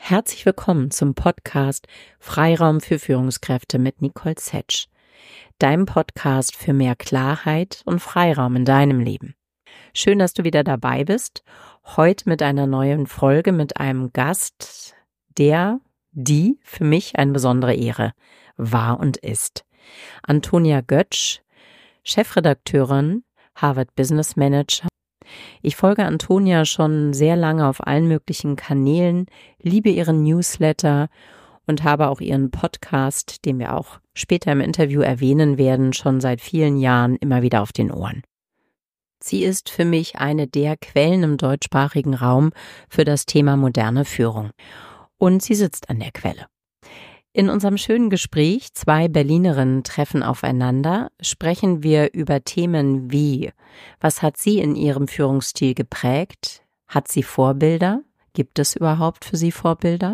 Herzlich willkommen zum Podcast Freiraum für Führungskräfte mit Nicole Zetsch, deinem Podcast für mehr Klarheit und Freiraum in deinem Leben. Schön, dass du wieder dabei bist, heute mit einer neuen Folge mit einem Gast, die für mich eine besondere Ehre war und ist. Antonia Götsch, Chefredakteurin, Harvard Business Manager. Ich folge Antonia schon sehr lange auf allen möglichen Kanälen, liebe ihren Newsletter und habe auch ihren Podcast, den wir auch später im Interview erwähnen werden, schon seit vielen Jahren immer wieder auf den Ohren. Sie ist für mich eine der Quellen im deutschsprachigen Raum für das Thema moderne Führung. Und sie sitzt an der Quelle. In unserem schönen Gespräch, 2 Berlinerinnen treffen aufeinander, sprechen wir über Themen wie: Was hat sie in ihrem Führungsstil geprägt? Hat sie Vorbilder? Gibt es überhaupt für sie Vorbilder?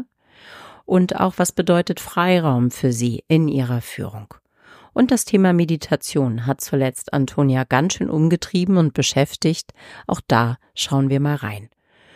Und auch, was bedeutet Freiraum für sie in ihrer Führung? Und das Thema Meditation hat zuletzt Antonia ganz schön umgetrieben und beschäftigt. Auch da schauen wir mal rein.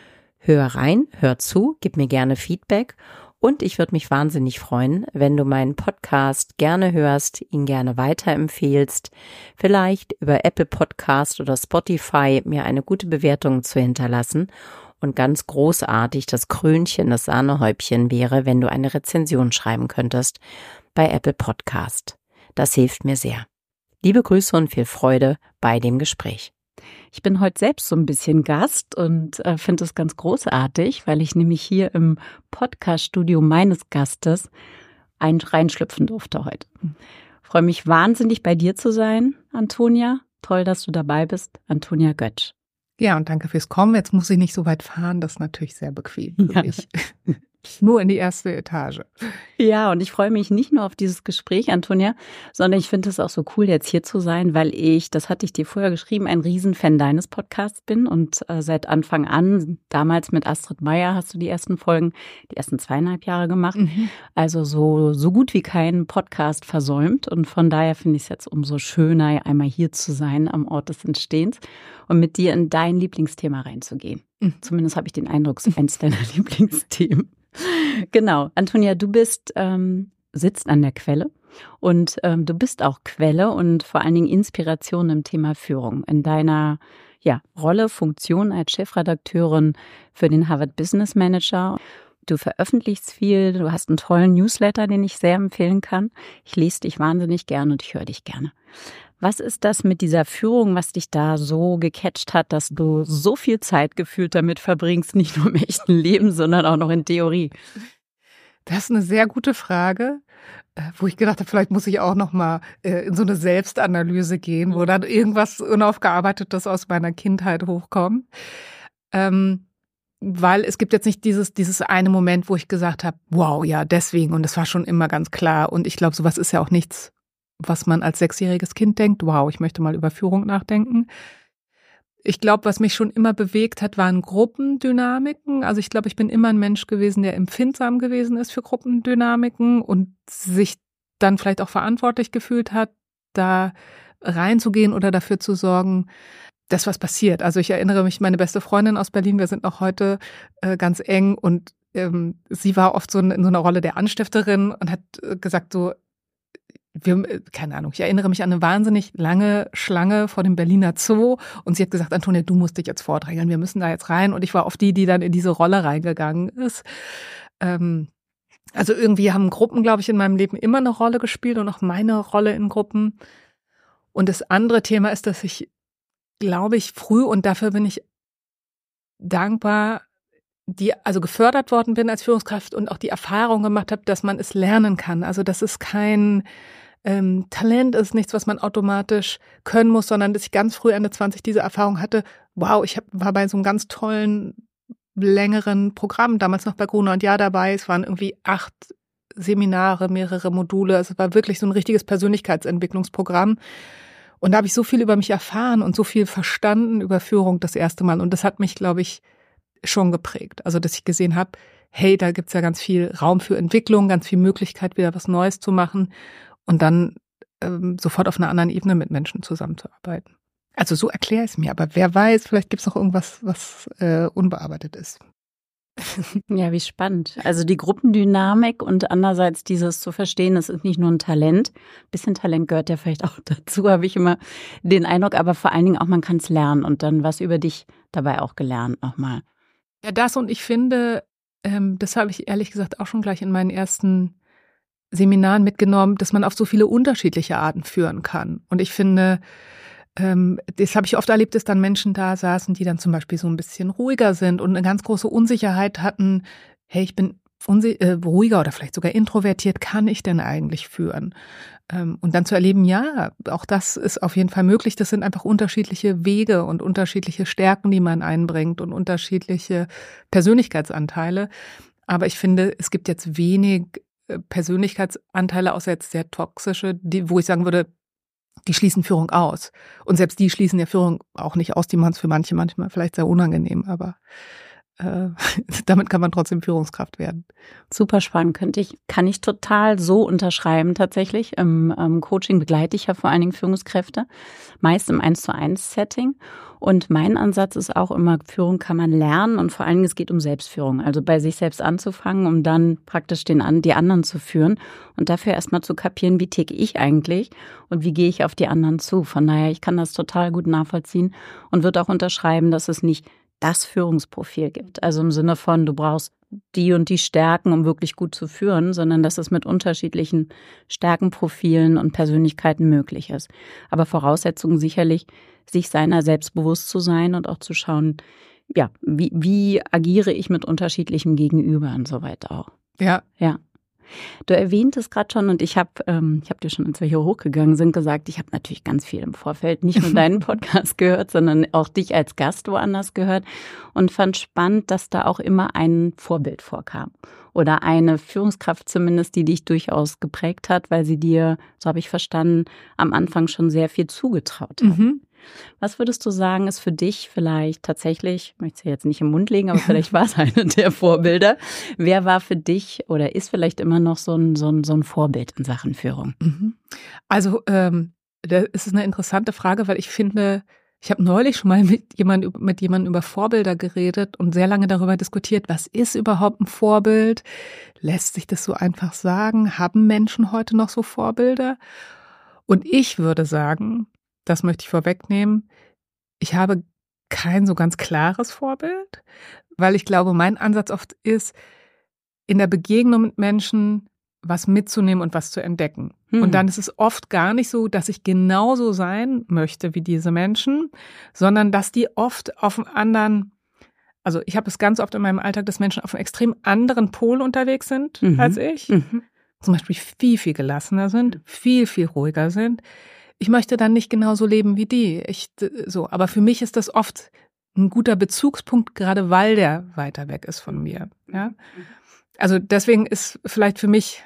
Hör rein, hör zu, gib mir gerne Feedback. Und ich würde mich wahnsinnig freuen, wenn du meinen Podcast gerne hörst, ihn gerne weiterempfehlst, vielleicht über Apple Podcast oder Spotify mir eine gute Bewertung zu hinterlassen. Und ganz großartig, das Krönchen, das Sahnehäubchen wäre, wenn du eine Rezension schreiben könntest bei Apple Podcast. Das hilft mir sehr. Liebe Grüße und viel Freude bei dem Gespräch. Ich bin heute selbst so ein bisschen Gast und finde es ganz großartig, weil ich nämlich hier im Podcast-Studio meines Gastes reinschlüpfen durfte heute. Freue mich wahnsinnig, bei dir zu sein, Antonia. Toll, dass du dabei bist, Antonia Götsch. Ja, und danke fürs Kommen. Jetzt muss ich nicht so weit fahren, das ist natürlich sehr bequem für mich. Nur in die erste Etage. Ja, und ich freue mich nicht nur auf dieses Gespräch, Antonia, sondern ich finde es auch so cool, jetzt hier zu sein, weil ich, das hatte ich dir vorher geschrieben, ein Riesenfan deines Podcasts bin und seit Anfang an, damals mit Astrid Meyer hast du die ersten Folgen, die ersten 2,5 Jahre gemacht, also so gut wie keinen Podcast versäumt, und von daher finde ich es jetzt umso schöner, einmal hier zu sein am Ort des Entstehens und mit dir in dein Lieblingsthema reinzugehen. Zumindest habe ich den Eindruck, es ist eins deiner Lieblingsthemen. Genau, Antonia, du sitzt an der Quelle und du bist auch Quelle und vor allen Dingen Inspiration im Thema Führung. In deiner Rolle, Funktion als Chefredakteurin für den Harvard Business Manager. Du veröffentlichst viel, du hast einen tollen Newsletter, den ich sehr empfehlen kann. Ich lese dich wahnsinnig gern und ich höre dich gerne. Was ist das mit dieser Führung, was dich da so gecatcht hat, dass du so viel Zeit gefühlt damit verbringst, nicht nur im echten Leben, sondern auch noch in Theorie? Das ist eine sehr gute Frage, wo ich gedacht habe, vielleicht muss ich auch noch mal in so eine Selbstanalyse gehen, wo dann irgendwas Unaufgearbeitetes aus meiner Kindheit hochkommt. Weil es gibt jetzt nicht dieses eine Moment, wo ich gesagt habe, wow, ja, deswegen, und das war schon immer ganz klar. Und ich glaube, sowas ist ja auch nichts, was man als 6-jähriges Kind denkt, wow, ich möchte mal über Führung nachdenken. Ich glaube, was mich schon immer bewegt hat, waren Gruppendynamiken. Also ich glaube, ich bin immer ein Mensch gewesen, der empfindsam gewesen ist für Gruppendynamiken und sich dann vielleicht auch verantwortlich gefühlt hat, da reinzugehen oder dafür zu sorgen, dass was passiert. Also ich erinnere mich, meine beste Freundin aus Berlin, wir sind noch heute ganz eng, und sie war oft so in so einer Rolle der Anstifterin und hat gesagt so, keine Ahnung, ich erinnere mich an eine wahnsinnig lange Schlange vor dem Berliner Zoo, und sie hat gesagt, Antonia, du musst dich jetzt vordrängeln, wir müssen da jetzt rein, und ich war oft die dann in diese Rolle reingegangen ist. Also irgendwie haben Gruppen, glaube ich, in meinem Leben immer eine Rolle gespielt und auch meine Rolle in Gruppen. Und das andere Thema ist, dass ich, glaube ich, früh, und dafür bin ich dankbar, also gefördert worden bin als Führungskraft und auch die Erfahrung gemacht habe, dass man es lernen kann. Also dass es kein Talent ist, nichts, was man automatisch können muss, sondern dass ich ganz früh Ende 20 diese Erfahrung hatte, wow, war bei so einem ganz tollen, längeren Programm, damals noch bei Gruner und Jahr dabei. Es waren irgendwie 8 Seminare, mehrere Module. Also es war wirklich so ein richtiges Persönlichkeitsentwicklungsprogramm. Und da habe ich so viel über mich erfahren und so viel verstanden über Führung das erste Mal. Und das hat mich, glaube ich, schon geprägt. Also dass ich gesehen habe, hey, da gibt's ja ganz viel Raum für Entwicklung, ganz viel Möglichkeit, wieder was Neues zu machen und dann sofort auf einer anderen Ebene mit Menschen zusammenzuarbeiten. Also so erkläre ich es mir, aber wer weiß, vielleicht gibt's noch irgendwas, was unbearbeitet ist. Ja, wie spannend. Also die Gruppendynamik und andererseits dieses zu verstehen, es ist nicht nur ein Talent. Ein bisschen Talent gehört ja vielleicht auch dazu, habe ich immer den Eindruck, aber vor allen Dingen auch, man kann es lernen und dann was über dich dabei auch gelernt nochmal. Ja, das und ich finde, das habe ich ehrlich gesagt auch schon gleich in meinen ersten Seminaren mitgenommen, dass man auf so viele unterschiedliche Arten führen kann. Und ich finde, das habe ich oft erlebt, dass dann Menschen da saßen, die dann zum Beispiel so ein bisschen ruhiger sind und eine ganz große Unsicherheit hatten. Hey, ich bin ruhiger oder vielleicht sogar introvertiert, kann ich denn eigentlich führen? Und dann zu erleben, ja, auch das ist auf jeden Fall möglich. Das sind einfach unterschiedliche Wege und unterschiedliche Stärken, die man einbringt und unterschiedliche Persönlichkeitsanteile. Aber ich finde, es gibt jetzt wenig Persönlichkeitsanteile, außer jetzt sehr toxische, wo ich sagen würde, die schließen Führung aus. Und selbst die schließen ja Führung auch nicht aus, die machen es für manche manchmal vielleicht sehr unangenehm, aber damit kann man trotzdem Führungskraft werden. Super spannend, kann ich total so unterschreiben tatsächlich. Im Coaching begleite ich ja vor allen Dingen Führungskräfte, meist im 1:1-Setting. Und mein Ansatz ist auch immer, Führung kann man lernen und vor allen Dingen es geht um Selbstführung. Also bei sich selbst anzufangen, um dann praktisch die anderen zu führen und dafür erstmal zu kapieren, wie ticke ich eigentlich und wie gehe ich auf die anderen zu. Von daher, ich kann das total gut nachvollziehen und würde auch unterschreiben, dass es nicht das Führungsprofil gibt. Also im Sinne von, du brauchst die und die Stärken, um wirklich gut zu führen, sondern dass es mit unterschiedlichen Stärkenprofilen und Persönlichkeiten möglich ist. Aber Voraussetzungen sicherlich, sich seiner selbst bewusst zu sein und auch zu schauen, ja, wie agiere ich mit unterschiedlichem Gegenüber und so weiter auch. Ja. Ja. Du erwähntest gerade schon und ich habe dir schon, als wir hier hochgegangen sind, gesagt, ich habe natürlich ganz viel im Vorfeld nicht nur deinen Podcast gehört, sondern auch dich als Gast woanders gehört und fand spannend, dass da auch immer ein Vorbild vorkam oder eine Führungskraft zumindest, die dich durchaus geprägt hat, weil sie dir, so habe ich verstanden, am Anfang schon sehr viel zugetraut hat. Mhm. Was würdest du sagen, ist für dich vielleicht tatsächlich, ich möchte es jetzt nicht im Mund legen, aber vielleicht war es eine der Vorbilder. Wer war für dich oder ist vielleicht immer noch so ein Vorbild in Sachen Führung? Also, das ist eine interessante Frage, weil ich finde, ich habe neulich schon mal mit jemandem über Vorbilder geredet und sehr lange darüber diskutiert, was ist überhaupt ein Vorbild? Lässt sich das so einfach sagen? Haben Menschen heute noch so Vorbilder? Und ich würde sagen, das möchte ich vorwegnehmen, ich habe kein so ganz klares Vorbild, weil ich glaube, mein Ansatz oft ist, in der Begegnung mit Menschen was mitzunehmen und was zu entdecken. Und dann ist es oft gar nicht so, dass ich genauso sein möchte wie diese Menschen, sondern dass die oft auf einem anderen, also ich habe es ganz oft in meinem Alltag, dass Menschen auf einem extrem anderen Pol unterwegs sind als ich. Zum Beispiel viel, viel gelassener sind, viel, viel ruhiger sind. Ich möchte dann nicht genauso leben wie die. Aber für mich ist das oft ein guter Bezugspunkt, gerade weil der weiter weg ist von mir. Ja? Also deswegen ist vielleicht für mich,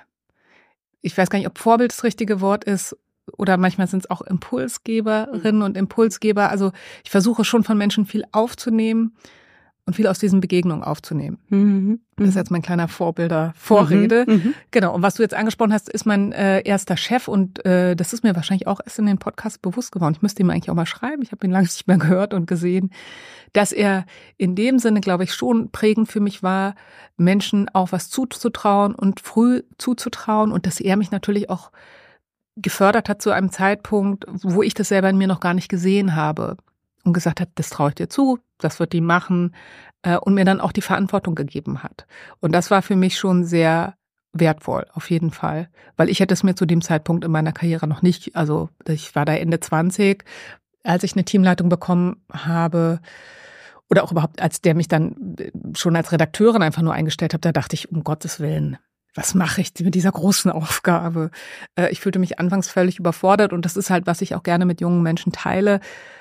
ich weiß gar nicht, ob Vorbild das richtige Wort ist, oder manchmal sind es auch Impulsgeberinnen und Impulsgeber. Also ich versuche schon von Menschen viel aufzunehmen und viel aus diesen Begegnungen aufzunehmen. Das ist jetzt mein kleiner Vorbilder-Vorrede. Genau. Und was du jetzt angesprochen hast, ist mein erster Chef und das ist mir wahrscheinlich auch erst in den Podcast bewusst geworden. Ich müsste ihm eigentlich auch mal schreiben. Ich habe ihn lange nicht mehr gehört und gesehen, dass er in dem Sinne, glaube ich, schon prägend für mich war, Menschen auch was zuzutrauen und früh zuzutrauen und dass er mich natürlich auch gefördert hat zu einem Zeitpunkt, wo ich das selber in mir noch gar nicht gesehen habe. Und gesagt hat, das traue ich dir zu, das wird die machen und mir dann auch die Verantwortung gegeben hat. Und das war für mich schon sehr wertvoll, auf jeden Fall. Weil ich hätte es mir zu dem Zeitpunkt in meiner Karriere noch nicht, also ich war da Ende 20, als ich eine Teamleitung bekommen habe oder auch überhaupt, als der mich dann schon als Redakteurin einfach nur eingestellt hat, da dachte ich, um Gottes Willen, was mache ich mit dieser großen Aufgabe? Ich fühlte mich anfangs völlig überfordert und das ist halt, was ich auch gerne mit jungen Menschen teile,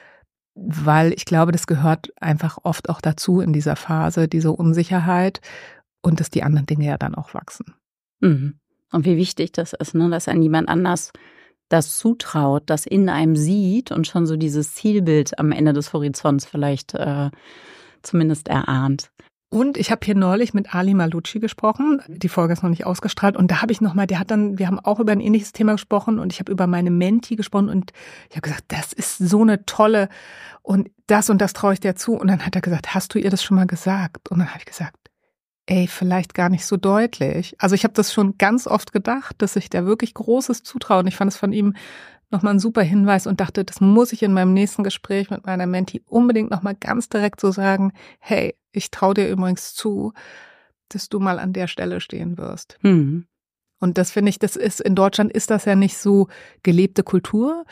weil ich glaube, das gehört einfach oft auch dazu in dieser Phase, diese Unsicherheit und dass die anderen Dinge ja dann auch wachsen. Und wie wichtig das ist, ne, dass einem jemand anders das zutraut, das in einem sieht und schon so dieses Zielbild am Ende des Horizonts vielleicht zumindest erahnt. Und ich habe hier neulich mit Ali Malucci gesprochen, die Folge ist noch nicht ausgestrahlt und da habe ich nochmal, wir haben auch über ein ähnliches Thema gesprochen und ich habe über meine Menti gesprochen und ich habe gesagt, das ist so eine tolle und das traue ich dir zu und dann hat er gesagt, hast du ihr das schon mal gesagt? Und dann habe ich gesagt, vielleicht gar nicht so deutlich. Also ich habe das schon ganz oft gedacht, dass ich der wirklich Großes zutraue. Und ich fand es von ihm nochmal ein super Hinweis und dachte, das muss ich in meinem nächsten Gespräch mit meiner Mentee unbedingt nochmal ganz direkt so sagen, hey, ich traue dir übrigens zu, dass du mal an der Stelle stehen wirst. Mhm. Und das finde ich, in Deutschland ist das ja nicht so gelebte Kultur.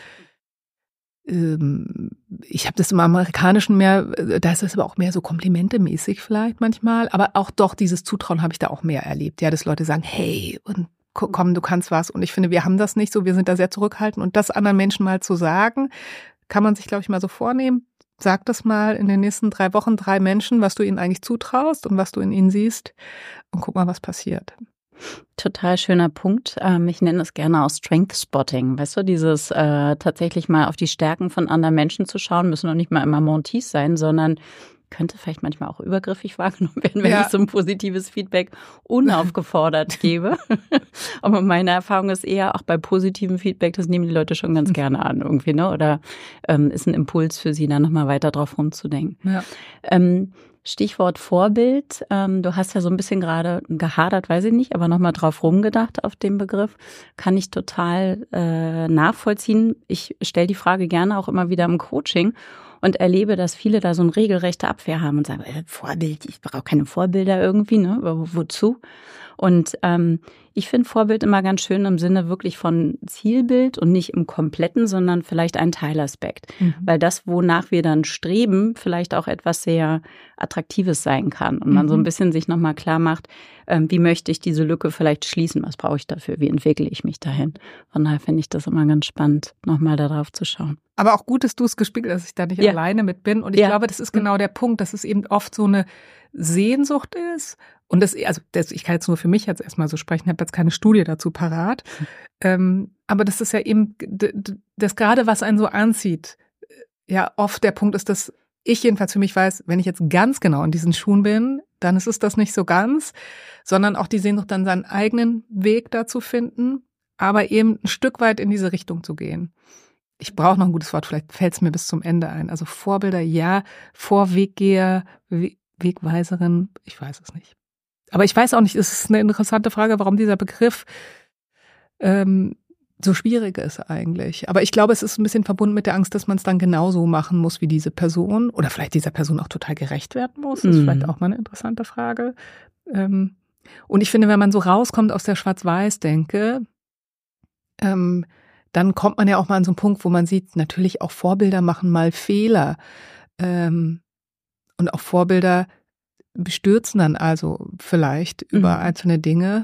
Ich habe das im Amerikanischen mehr, da ist das aber auch mehr so komplimentemäßig vielleicht manchmal, aber auch doch dieses Zutrauen habe ich da auch mehr erlebt, ja, dass Leute sagen, hey, und komm, du kannst was. Und ich finde, wir haben das nicht so, wir sind da sehr zurückhaltend. Und das anderen Menschen mal zu sagen, kann man sich, glaube ich, mal so vornehmen. Sag das mal in den nächsten 3 Wochen 3 Menschen, was du ihnen eigentlich zutraust und was du in ihnen siehst. Und guck mal, was passiert. Total schöner Punkt. Ich nenne es gerne auch Strength Spotting. Weißt du, dieses tatsächlich mal auf die Stärken von anderen Menschen zu schauen, müssen noch nicht mal immer Mentees sein, sondern könnte vielleicht manchmal auch übergriffig wahrgenommen werden, wenn ich so ein positives Feedback unaufgefordert gebe. Aber meine Erfahrung ist eher auch bei positivem Feedback, das nehmen die Leute schon ganz gerne an irgendwie, ne? Oder ist ein Impuls für sie, da nochmal weiter drauf rumzudenken. Ja. Stichwort Vorbild. Du hast ja so ein bisschen gerade gehadert, weiß ich nicht, aber nochmal drauf rumgedacht auf den Begriff. Kann ich total nachvollziehen. Ich stelle die Frage gerne auch immer wieder im Coaching und erlebe, dass viele da so eine regelrechte Abwehr haben und sagen, Vorbild, ich brauche keine Vorbilder irgendwie, ne? Wozu? Und ich finde Vorbild immer ganz schön im Sinne wirklich von Zielbild und nicht im Kompletten, sondern vielleicht ein Teilaspekt. Mhm. Weil das, wonach wir dann streben, vielleicht auch etwas sehr Attraktives sein kann. Und man so ein bisschen sich nochmal klar macht, wie möchte ich diese Lücke vielleicht schließen? Was brauche ich dafür? Wie entwickle ich mich dahin? Von daher finde ich das immer ganz spannend, nochmal darauf zu schauen. Aber auch gut, dass du es gespiegelt hast, dass ich da nicht alleine mit bin. Und ich glaube, das ist genau der Punkt, dass es eben oft so eine Sehnsucht ist. Und ich kann jetzt nur für mich jetzt erstmal so sprechen, habe jetzt keine Studie dazu parat. Aber das ist ja eben, das gerade, was einen so anzieht, ja oft der Punkt ist, dass ich jedenfalls für mich weiß, wenn ich jetzt ganz genau in diesen Schuhen bin, dann ist es das nicht so ganz, sondern auch die Sehnsucht, dann seinen eigenen Weg da zu finden, aber eben ein Stück weit in diese Richtung zu gehen. Ich brauche noch ein gutes Wort, vielleicht fällt es mir bis zum Ende ein. Also Vorbilder, ja, Vorweggeher, Wegweiserin, ich weiß es nicht. Aber ich weiß auch nicht, es ist eine interessante Frage, warum dieser Begriff so schwierig ist eigentlich. Aber ich glaube, es ist ein bisschen verbunden mit der Angst, dass man es dann genauso machen muss wie diese Person oder vielleicht dieser Person auch total gerecht werden muss. Das ist vielleicht auch mal eine interessante Frage. Und ich finde, wenn man so rauskommt aus der Schwarz-Weiß-Denke, dann kommt man ja auch mal an so einen Punkt, wo man sieht, natürlich auch Vorbilder machen mal Fehler. Und auch Vorbilder bestürzen dann also vielleicht über einzelne Dinge.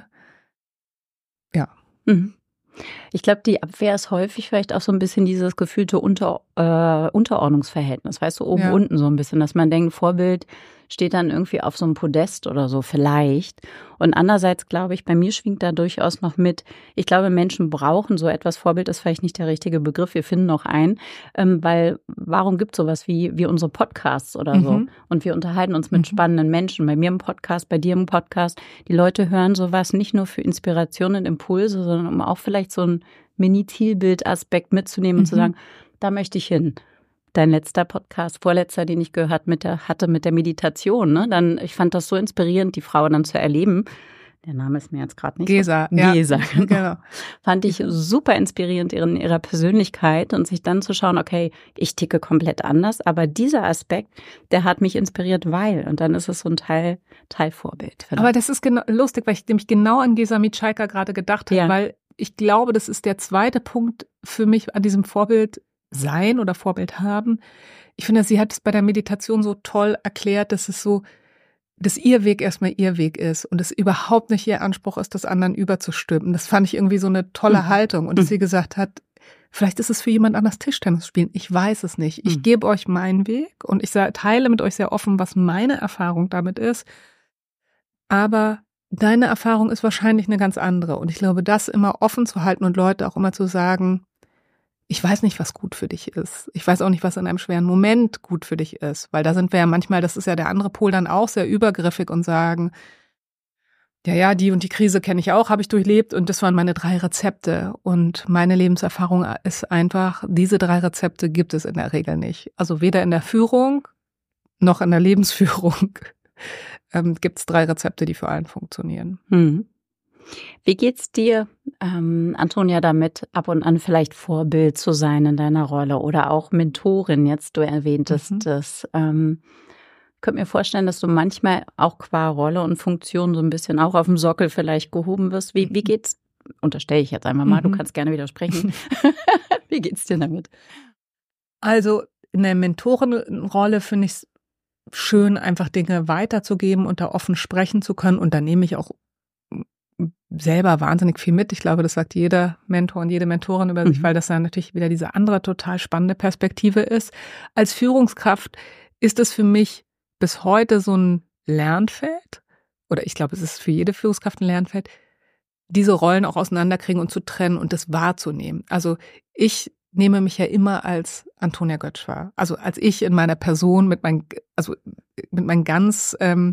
Ja. Mhm. Ich glaube, die Abwehr ist häufig vielleicht auch so ein bisschen dieses gefühlte Unterordnungsverhältnis, weißt du, oben, unten so ein bisschen, dass man denkt, Vorbild steht dann irgendwie auf so einem Podest oder so vielleicht. Und andererseits glaube ich, bei mir schwingt da durchaus noch mit, ich glaube, Menschen brauchen so etwas, Vorbild ist vielleicht nicht der richtige Begriff, wir finden noch einen, weil warum gibt es sowas wie unsere Podcasts oder so? Und wir unterhalten uns mit spannenden Menschen, bei mir im Podcast, bei dir im Podcast. Die Leute hören sowas nicht nur für Inspiration und Impulse, sondern um auch vielleicht so ein Mini-Zielbild-Aspekt mitzunehmen und zu sagen, da möchte ich hin. Dein letzter Podcast, vorletzter, den ich gehört hatte mit der Meditation, ne? Ich fand das so inspirierend, die Frau dann zu erleben. Der Name ist mir jetzt gerade nicht. Gesa, genau. Fand ich super inspirierend in ihrer Persönlichkeit und sich dann zu schauen, okay, ich ticke komplett anders, aber dieser Aspekt, der hat mich inspiriert, und dann ist es so ein Teilvorbild. Aber das ist lustig, weil ich nämlich genau an Gesa Mitschaika gerade gedacht habe, weil ich glaube, das ist der zweite Punkt für mich an diesem Vorbild sein oder Vorbild haben. Ich finde, sie hat es bei der Meditation so toll erklärt, dass es so, dass ihr Weg erstmal ihr Weg ist und es überhaupt nicht ihr Anspruch ist, das anderen überzustimmen. Das fand ich irgendwie so eine tolle Haltung und dass sie gesagt hat, vielleicht ist es für jemand anders Tischtennis spielen. Ich weiß es nicht. Ich gebe euch meinen Weg und ich teile mit euch sehr offen, was meine Erfahrung damit ist. Aber deine Erfahrung ist wahrscheinlich eine ganz andere. Und ich glaube, das immer offen zu halten und Leute auch immer zu sagen, ich weiß nicht, was gut für dich ist. Ich weiß auch nicht, was in einem schweren Moment gut für dich ist. Weil da sind wir ja manchmal, das ist ja der andere Pol, dann auch sehr übergriffig und sagen, ja, die und die Krise kenne ich auch, habe ich durchlebt und das waren meine 3 Rezepte. Und meine Lebenserfahrung ist einfach, diese 3 Rezepte gibt es in der Regel nicht. Also weder in der Führung noch in der Lebensführung. gibt es 3 Rezepte, die für einen funktionieren. Wie geht's dir, Antonia, damit ab und an vielleicht Vorbild zu sein in deiner Rolle oder auch Mentorin? Jetzt, du erwähntest das. Ich könnte mir vorstellen, dass du manchmal auch qua Rolle und Funktion so ein bisschen auch auf dem Sockel vielleicht gehoben wirst. Wie geht's? Unterstelle ich jetzt einmal mal, du kannst gerne widersprechen. Wie geht's dir damit? Also in der Mentorenrolle finde ich es schön, einfach Dinge weiterzugeben und da offen sprechen zu können. Und da nehme ich auch selber wahnsinnig viel mit. Ich glaube, das sagt jeder Mentor und jede Mentorin über sich, weil das dann natürlich wieder diese andere total spannende Perspektive ist. Als Führungskraft ist es für mich bis heute so ein Lernfeld, oder ich glaube, es ist für jede Führungskraft ein Lernfeld, diese Rollen auch auseinanderkriegen und zu trennen und das wahrzunehmen. Also ich nehme mich ja immer als Antonia Götsch wahr. Also als ich in meiner Person mit meinen ganz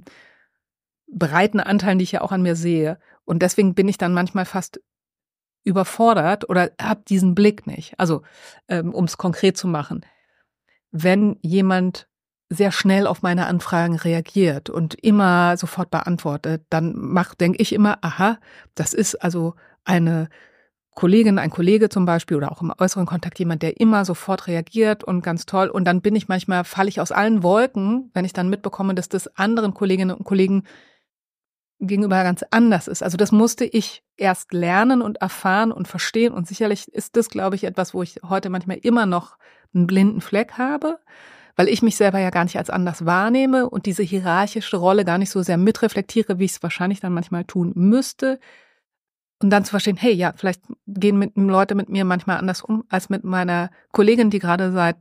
breiten Anteilen, die ich ja auch an mir sehe. Und deswegen bin ich dann manchmal fast überfordert oder habe diesen Blick nicht. Also um es konkret zu machen, wenn jemand sehr schnell auf meine Anfragen reagiert und immer sofort beantwortet, dann denke ich immer, aha, das ist also eine Kollegin, ein Kollege zum Beispiel oder auch im äußeren Kontakt jemand, der immer sofort reagiert und ganz toll. Und dann falle ich aus allen Wolken, wenn ich dann mitbekomme, dass das anderen Kolleginnen und Kollegen gegenüber ganz anders ist. Also das musste ich erst lernen und erfahren und verstehen. Und sicherlich ist das, glaube ich, etwas, wo ich heute manchmal immer noch einen blinden Fleck habe, weil ich mich selber ja gar nicht als anders wahrnehme und diese hierarchische Rolle gar nicht so sehr mitreflektiere, wie ich es wahrscheinlich dann manchmal tun müsste. Und dann zu verstehen, hey, ja, vielleicht gehen Leute mit mir manchmal anders um als mit meiner Kollegin, die gerade seit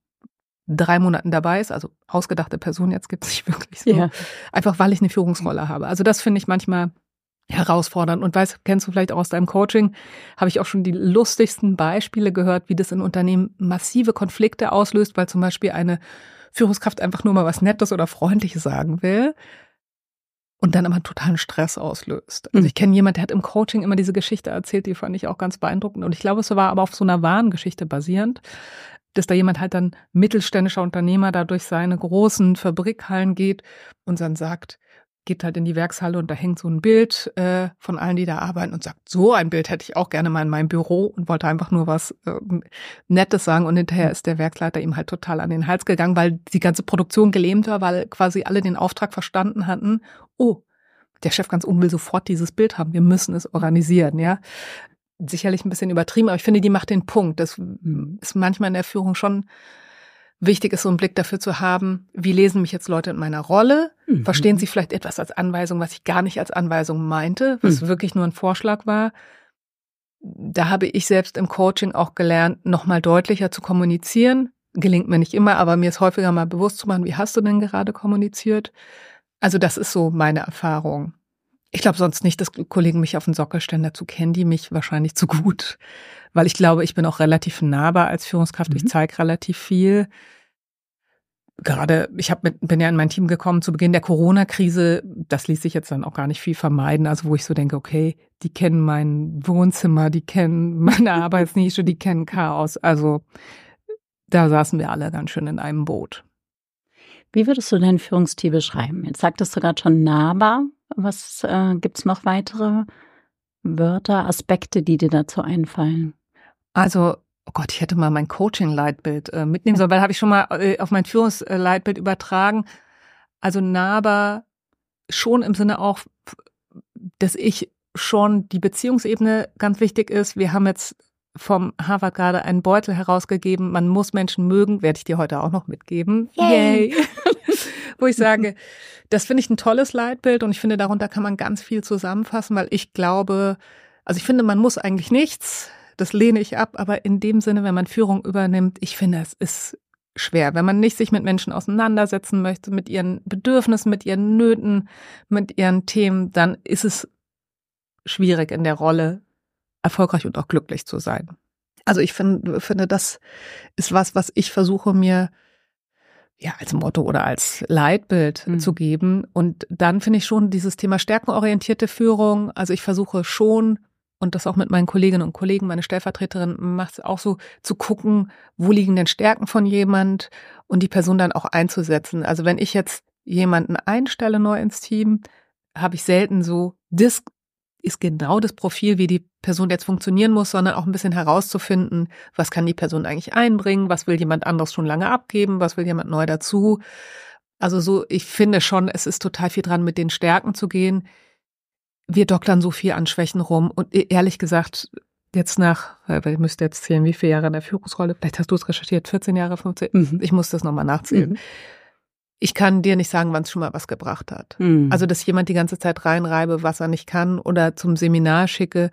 3 Monaten dabei ist, also ausgedachte Person, jetzt gibt es nicht wirklich so, einfach weil ich eine Führungsrolle habe. Also das finde ich manchmal herausfordernd. Und kennst du vielleicht auch aus deinem Coaching, habe ich auch schon die lustigsten Beispiele gehört, wie das in Unternehmen massive Konflikte auslöst, weil zum Beispiel eine Führungskraft einfach nur mal was Nettes oder Freundliches sagen will und dann aber totalen Stress auslöst. Also ich kenne jemanden, der hat im Coaching immer diese Geschichte erzählt, die fand ich auch ganz beeindruckend. Und ich glaube, es war aber auf so einer wahren Geschichte basierend, dass da jemand halt dann mittelständischer Unternehmer da durch seine großen Fabrikhallen geht und dann geht halt in die Werkshalle und da hängt so ein Bild von allen, die da arbeiten und sagt, so ein Bild hätte ich auch gerne mal in meinem Büro und wollte einfach nur was Nettes sagen und hinterher ist der Werksleiter ihm halt total an den Hals gegangen, weil die ganze Produktion gelähmt war, weil quasi alle den Auftrag verstanden hatten, oh, der Chef ganz oben will sofort dieses Bild haben, wir müssen es organisieren, ja. Sicherlich ein bisschen übertrieben, aber ich finde, die macht den Punkt. Das ist manchmal in der Führung schon wichtig, ist so einen Blick dafür zu haben, wie lesen mich jetzt Leute in meiner Rolle? Verstehen sie vielleicht etwas als Anweisung, was ich gar nicht als Anweisung meinte, was wirklich nur ein Vorschlag war? Da habe ich selbst im Coaching auch gelernt, nochmal deutlicher zu kommunizieren. Gelingt mir nicht immer, aber mir ist häufiger mal bewusst zu machen, wie hast du denn gerade kommuniziert? Also das ist so meine Erfahrung. Ich glaube sonst nicht, dass Kollegen mich auf den Sockel stellen. Dazu kennen die mich wahrscheinlich zu gut, weil ich glaube, ich bin auch relativ nahbar als Führungskraft. Ich zeige relativ viel. Gerade, bin ja in mein Team gekommen zu Beginn der Corona-Krise. Das ließ sich jetzt dann auch gar nicht viel vermeiden. Also wo ich so denke, okay, die kennen mein Wohnzimmer, die kennen meine Arbeitsnische, die kennen Chaos. Also da saßen wir alle ganz schön in einem Boot. Wie würdest du deinen Führungsstil beschreiben? Jetzt sagtest du gerade schon nahbar. Was gibt's noch weitere Wörter, Aspekte, die dir dazu einfallen? Also, oh Gott, ich hätte mal mein Coaching-Leitbild mitnehmen sollen, weil habe ich schon mal auf mein Führungsleitbild übertragen. Also nahbar schon im Sinne auch, dass ich schon die Beziehungsebene ganz wichtig ist. Wir haben jetzt vom Harvard gerade einen Beutel herausgegeben, man muss Menschen mögen, werde ich dir heute auch noch mitgeben. Yay! Wo ich sage, das finde ich ein tolles Leitbild und ich finde, darunter kann man ganz viel zusammenfassen, weil ich glaube, also ich finde, man muss eigentlich nichts, das lehne ich ab, aber in dem Sinne, wenn man Führung übernimmt, ich finde, es ist schwer, wenn man nicht sich mit Menschen auseinandersetzen möchte, mit ihren Bedürfnissen, mit ihren Nöten, mit ihren Themen, dann ist es schwierig in der Rolle, erfolgreich und auch glücklich zu sein. Also ich finde, das ist was ich versuche mir ja als Motto oder als Leitbild zu geben. Und dann finde ich schon dieses Thema stärkenorientierte Führung. Also ich versuche schon, und das auch mit meinen Kolleginnen und Kollegen, meine Stellvertreterin macht es auch so, zu gucken, wo liegen denn Stärken von jemand und die Person dann auch einzusetzen. Also wenn ich jetzt jemanden einstelle neu ins Team, habe ich selten so, das ist genau das Profil, wie die Person jetzt funktionieren muss, sondern auch ein bisschen herauszufinden, was kann die Person eigentlich einbringen, was will jemand anderes schon lange abgeben, was will jemand neu dazu. Also so, ich finde schon, es ist total viel dran, mit den Stärken zu gehen. Wir doktern so viel an Schwächen rum und ehrlich gesagt, jetzt weil ich müsste jetzt zählen, wie viele Jahre in der Führungsrolle, vielleicht hast du es recherchiert, 14 Jahre, 15, ich muss das nochmal nachzählen. Ich kann dir nicht sagen, wann es schon mal was gebracht hat. Also, dass jemand die ganze Zeit reinreibe, was er nicht kann oder zum Seminar schicke,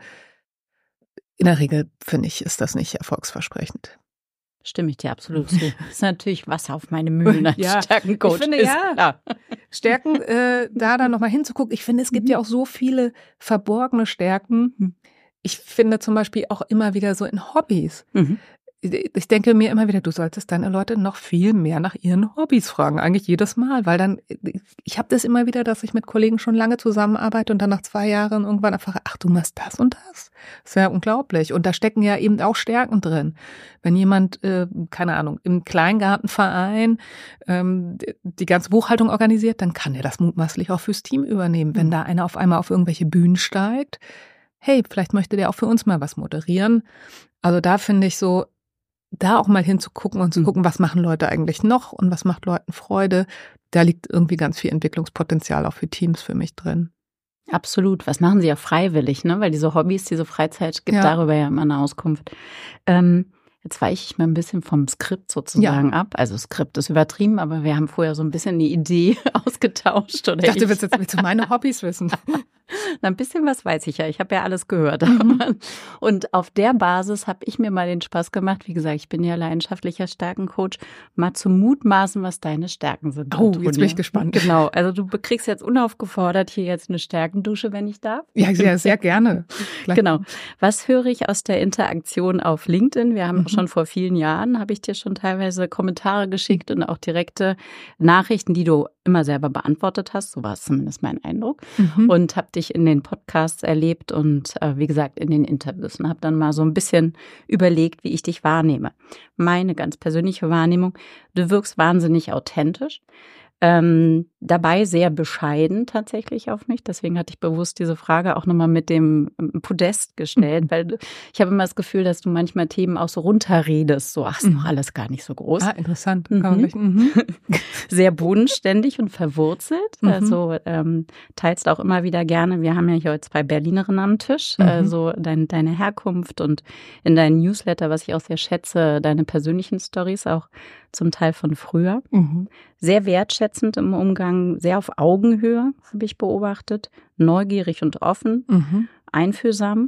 in der Regel, finde ich, ist das nicht erfolgsversprechend. Stimme ich dir absolut zu. Das ist natürlich Wasser auf meine Mühlen als Stärkencoach. Ich finde, klar. Stärken, da dann nochmal hinzugucken. Ich finde, es gibt ja auch so viele verborgene Stärken. Ich finde zum Beispiel auch immer wieder so in Hobbys. Ich denke mir immer wieder, du solltest deine Leute noch viel mehr nach ihren Hobbys fragen, eigentlich jedes Mal, weil dann, ich habe das immer wieder, dass ich mit Kollegen schon lange zusammenarbeite und dann nach 2 Jahren irgendwann erfahre, ach, du machst das und das. Das ist ja unglaublich. Und da stecken ja eben auch Stärken drin. Wenn jemand, keine Ahnung, im Kleingartenverein die ganze Buchhaltung organisiert, dann kann er das mutmaßlich auch fürs Team übernehmen. Wenn da einer auf einmal auf irgendwelche Bühnen steigt, hey, vielleicht möchte der auch für uns mal was moderieren. Also da finde ich so, da auch mal hinzugucken und zu gucken, was machen Leute eigentlich noch und was macht Leuten Freude. Da liegt irgendwie ganz viel Entwicklungspotenzial auch für Teams für mich drin. Absolut. Was machen sie ja freiwillig, ne? Weil diese Hobbys, diese Freizeit gibt darüber ja immer eine Auskunft. Jetzt weiche ich mal ein bisschen vom Skript sozusagen ab. Also Skript ist übertrieben, aber wir haben vorher so ein bisschen die Idee ausgetauscht. Oder ich dachte, willst du meine Hobbys wissen? Na, ein bisschen was weiß ich ja. Ich habe ja alles gehört. Und auf der Basis habe ich mir mal den Spaß gemacht. Wie gesagt, ich bin ja leidenschaftlicher Stärkencoach. Mal zu mutmaßen, was deine Stärken sind. Oh, jetzt bin ich gespannt. Genau. Also du kriegst jetzt unaufgefordert hier jetzt eine Stärkendusche, wenn ich darf. Ja, sehr, sehr gerne. Genau. Was höre ich aus der Interaktion auf LinkedIn? Wir haben schon vor vielen Jahren, habe ich dir schon teilweise Kommentare geschickt und auch direkte Nachrichten, die du immer selber beantwortet hast. So war es zumindest mein Eindruck. Und habe dich in den Podcasts erlebt und wie gesagt in den Interviews und habe dann mal so ein bisschen überlegt, wie ich dich wahrnehme. Meine ganz persönliche Wahrnehmung, du wirkst wahnsinnig authentisch. Dabei sehr bescheiden tatsächlich auf mich. Deswegen hatte ich bewusst diese Frage auch nochmal mit dem Podest gestellt, weil ich habe immer das Gefühl, dass du manchmal Themen auch so runterredest. So, ach, ist noch alles gar nicht so groß. Ah, interessant. Sehr bodenständig und verwurzelt. Also teilst auch immer wieder gerne. Wir haben ja hier heute 2 Berlinerinnen am Tisch. So deine Herkunft und in deinen Newsletter, was ich auch sehr schätze, deine persönlichen Storys auch zum Teil von früher. Sehr wertschätzend im Umgang, sehr auf Augenhöhe, habe ich beobachtet. Neugierig und offen, einfühlsam,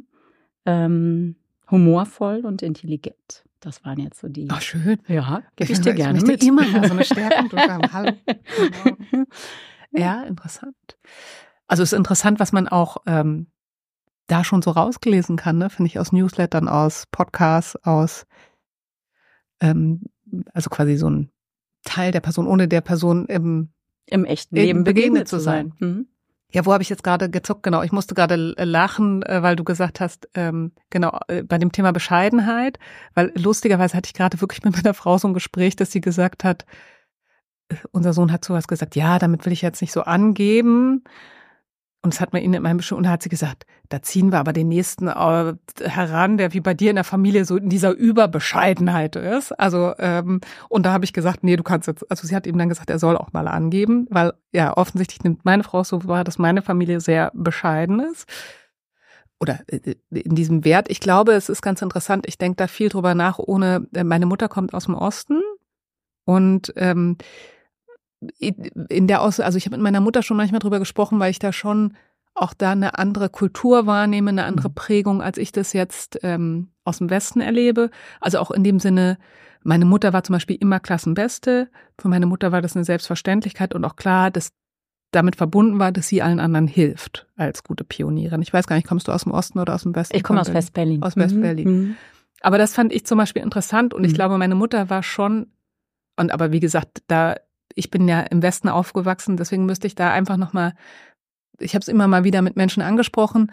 humorvoll und intelligent. Das waren jetzt so die. Ach, schön. Ja, gebe ich dir gerne mit. mit. Immer mal so eine Stärke. Hallo. Ja, interessant. Also es ist interessant, was man auch da schon so rausgelesen kann, ne? Finde ich, aus Newslettern, aus Podcasts, aus also quasi so ein Teil der Person, ohne der Person im echten Leben begegnet zu sein. Ja, wo habe ich jetzt gerade gezuckt? Genau, ich musste gerade lachen, weil du gesagt hast, genau, bei dem Thema Bescheidenheit, weil lustigerweise hatte ich gerade wirklich mit meiner Frau so ein Gespräch, dass sie gesagt hat, unser Sohn hat sowas gesagt, ja, damit will ich jetzt nicht so angeben. Und das hat man ihnen in meinem und da hat sie gesagt, da ziehen wir aber den nächsten heran, der wie bei dir in der Familie so in dieser Überbescheidenheit ist. Also, und da habe ich gesagt, nee, du kannst jetzt, also sie hat ihm dann gesagt, er soll auch mal angeben, weil ja offensichtlich nimmt meine Frau so wahr, dass meine Familie sehr bescheiden ist. Oder in diesem Wert. Ich glaube, es ist ganz interessant, ich denke da viel drüber nach, meine Mutter kommt aus dem Osten und also ich habe mit meiner Mutter schon manchmal drüber gesprochen, weil ich da schon auch da eine andere Kultur wahrnehme, eine andere Prägung, als ich das jetzt aus dem Westen erlebe. Also auch in dem Sinne, meine Mutter war zum Beispiel immer Klassenbeste. Für meine Mutter war das eine Selbstverständlichkeit und auch klar, dass damit verbunden war, dass sie allen anderen hilft als gute Pionierin. Ich weiß gar nicht, kommst du aus dem Osten oder aus dem Westen? Ich komme aus West-Berlin. Aus West-Berlin. Aber das fand ich zum Beispiel interessant und ich glaube, meine Mutter war schon, aber wie gesagt, ich bin ja im Westen aufgewachsen, deswegen müsste ich da einfach nochmal, ich habe es immer mal wieder mit Menschen angesprochen,